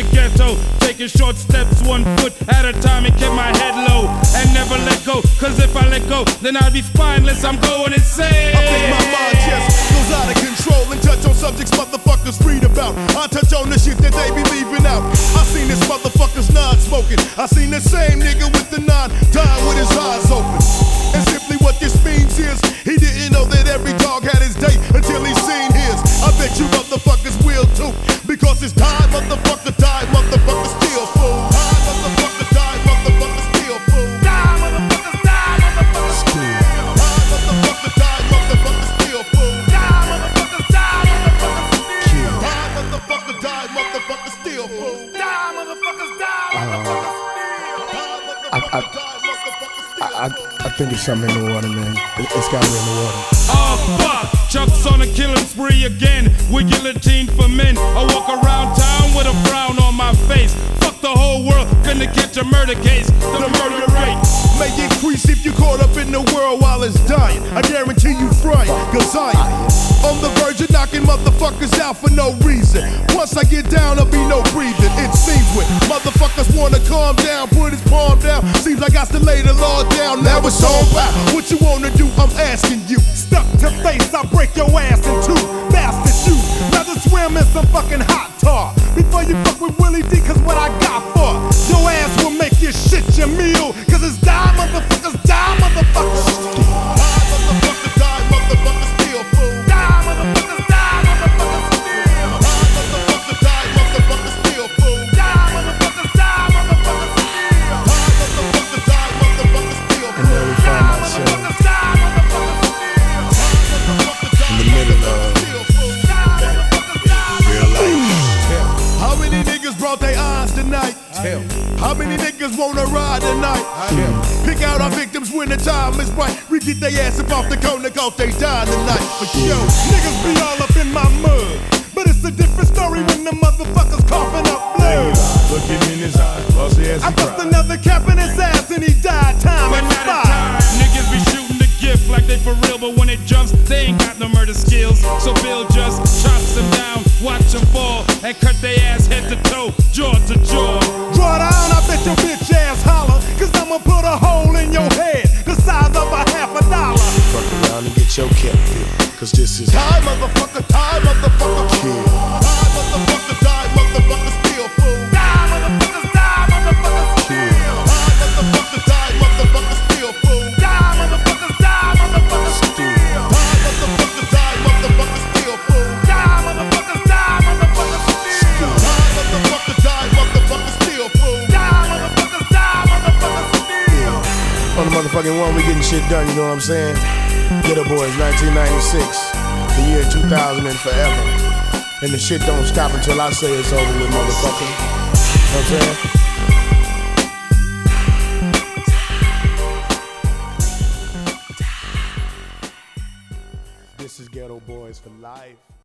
ghetto, taking short steps, 1 foot at a time, and kept my head low and never let go. Cause if I let go, then I'd be spineless. I'm going insane. I think my mind just goes out of control and touch on subjects motherfuckers read about. I touch on the shit that they be leaving out. I seen this motherfucker's non-smoking. I seen the same nigga with the 9 dying with his eyes open. And simply what this means is he didn't know that every dog had his day until he seen his. I bet you motherfuckers will too, because it's time, motherfucker, die, motherfucker, still fool. Die, motherfucker, die, motherfucker, still fool. Die, motherfucker, die, motherfucker, still. Die, motherfucker, die, motherfucker, still fool. Die, motherfucker, die, motherfucker, still. Die, motherfucker, die, motherfucker, still fool. Die, motherfuckers, die, motherfucker, still. I think it's something in the water, man. It's gotta be in the water. Oh fuck, Chuck's on a killing spree again with guillotine for men. I walk around town with a frown on my face. Fuck the whole world, finna catch a murder case. The murder rate may increase if you caught up in the world while it's dying. I guarantee you frying, cause I am on the verge of knocking motherfuckers out for no reason. Once I get down, there'll be no breathing. It seems when motherfuckers wanna calm down, put his palm down. Seems like I still lay the law down, now it's on back. What you wanna do, I'm asking you. Stuck to face, I break your ass in two. Bastard you, rather swim in some fucking hot tar before you fuck with Willie D, cause what I got for your ass will make you shit your meal. Cause it's die, motherfuckers, die, motherfuckers. Die, motherfucker, die, motherfucker, still fool. Die, motherfuckers, die, motherfuckers, still. Die, motherfucker, die, motherfucker, still fool. Die, motherfuckers, die, motherfuckers, still. Die, motherfucker, die, motherfucker, still fool. And then we find ourselves in the middle of real life. How many niggas brought their eyes tonight? How many niggas wanna ride tonight? Pick out our victims when the time is right. We get their ass up off the corner cause they dying tonight. For sure. niggas be all up in my mud, but it's a different story when the motherfuckers coughing up blood. Look him in his eyes, bust his ass I and bust cry. another cap in his ass and he died. Time but not a expired. time. Niggas be shooting the gift like they for real, but when it jumps, they ain't got no murder skills. So Bill just chops them down, watch them fall, and cut their ass head to toe, jaw to jaw. Draw down, I bet your bitch ass holler, cause I'ma put a hole in your head the size of a $50. Fuck around and get your cap filled, cause this is Die, motherfucker, die, motherfucker, kill. Die, motherfucker, die, motherfucker, still fool. Die, motherfuckers, die, motherfuckers, still. Die, motherfucker, die, motherfucker, still fool. Die, motherfuckers, die, motherfuckers, still. Die, motherfucker, die, motherfucker, still fool. Die, motherfuckers, die, motherfuckers, still. Die, motherfucker, die, motherfucker, still fool. Die, motherfuckers, die, motherfuckers, still. on the motherfucking one. We getting shit done, you know what I'm saying? Ghetto Boys, 1996, the year 2000 and forever. And the shit don't stop until I say it's over with, motherfucker. You know what I'm saying? This is Ghetto Boys for life.